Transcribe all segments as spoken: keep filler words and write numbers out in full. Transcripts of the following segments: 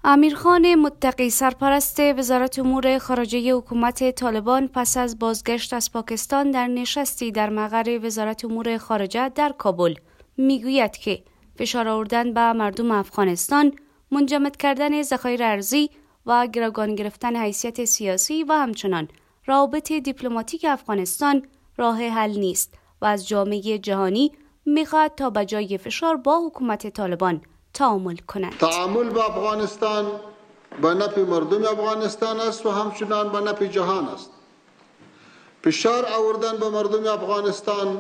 امیرخان متقی سرپرست وزارت امور خارجه حکومت طالبان پس از بازگشت از پاکستان در نشستی در مقر وزارت امور خارجه در کابل میگوید که فشار آوردن به مردم افغانستان، منجمد کردن ذخایر ارزی و گروگان گرفتن حیثیت سیاسی و همچنان روابط دیپلماتیک افغانستان راه حل نیست و از جامعه جهانی میخواهد تا به جای فشار با حکومت طالبان تعامل کنند. تعامل با افغانستان به نفع مردم افغانستان است و همچنان به نفع جهان است. فشار آوردن به مردم افغانستان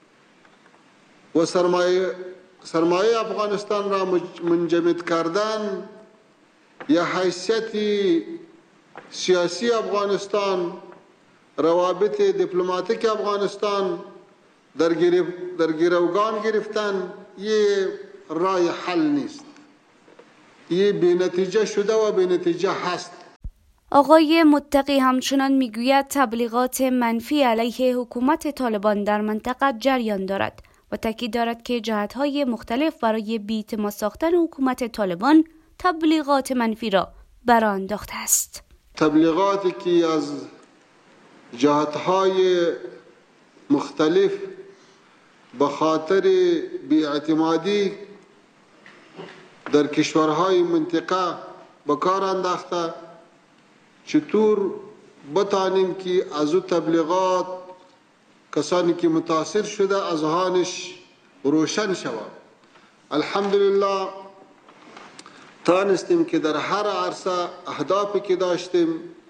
و سرمایه سرمایه افغانستان را منجمد کردن یا حیثیت سیاسی افغانستان، روابط دیپلماتیک افغانستان در در گروگان گرفتن یه راه حل نیست. یه بی‌نتیجه شده و بی‌نتیجه هست. آقای متقی همچنان میگوید تبلیغات منفی علیه حکومت طالبان در منطقه جریان دارد و تاکید دارد که جهت‌های مختلف برای بی‌اعتماد ساختن حکومت طالبان تبلیغات منفی را برآ انداخته است. تبلیغاتی که از جهت‌های مختلف به خاطر بی‌اعتمادی در کشورهای منطقه به کار انداخته، چطور بتانیم که از او تبلیغات کسانی که متاثر شده اذهانش روشن شود. الحمدلله تانستیم که در هر عرصه اهدافی که داشتیم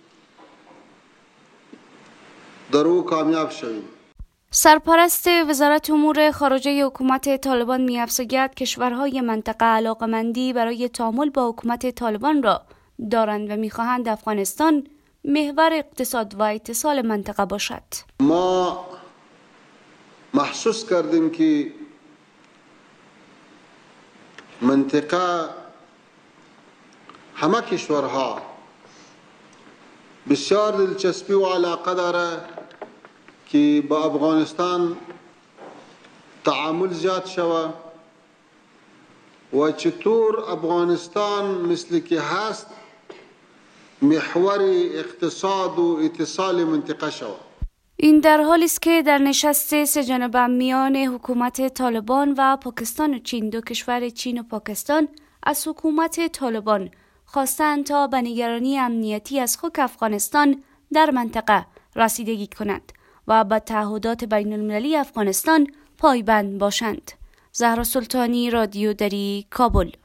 در او کامیاب شویم. سرپرست وزارت امور خارجه حکومت طالبان می‌افزاید کشورهای منطقه علاقمندی برای تعامل با حکومت طالبان را دارند و می‌خواهند افغانستان محور اقتصاد و اتصال منطقه باشد. ما محسوس کردیم که منطقه همه کشورها بسیار دلچسپی و علاقه داره که با افغانستان تعامل زیاد شود و چطور افغانستان مثل که هست محور اقتصاد و اتصال منطقه شود. این در حالی است که در نشست سه جانبه میان حکومت طالبان و پاکستان و چین، دو کشور چین و پاکستان از حکومت طالبان خواستند تا به نگرانی امنیتی از خاک افغانستان در منطقه رسیدگی کنند و به تعهدات بین المللی افغانستان پایبند باشند. زهرا سلطانی، رادیو دری، کابل.